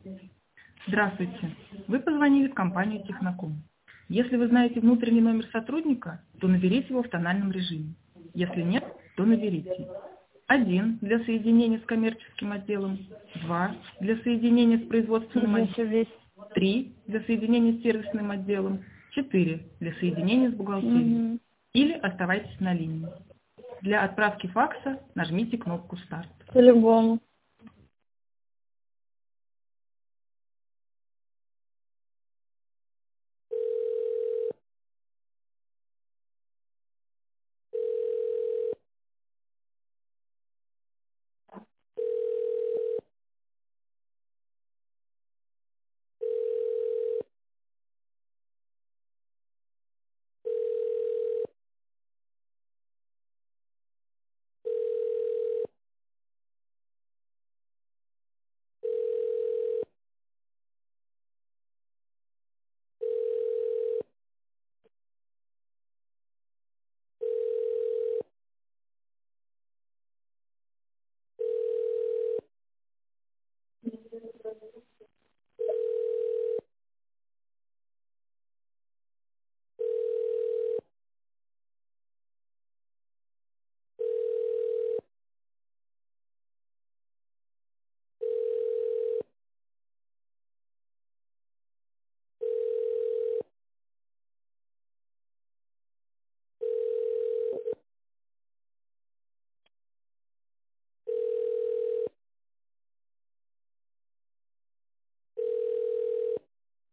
Здравствуйте. Вы позвонили в компанию Техноком. Если вы знаете внутренний номер сотрудника, то наберите его в тональном режиме. Если нет, то наберите 1 для соединения с коммерческим отделом, 2 для соединения с производственным отделом, 3 для соединения с сервисным отделом, 4 для соединения с бухгалтерией. Или оставайтесь на линии. Для отправки факса нажмите кнопку «Старт». По-любому.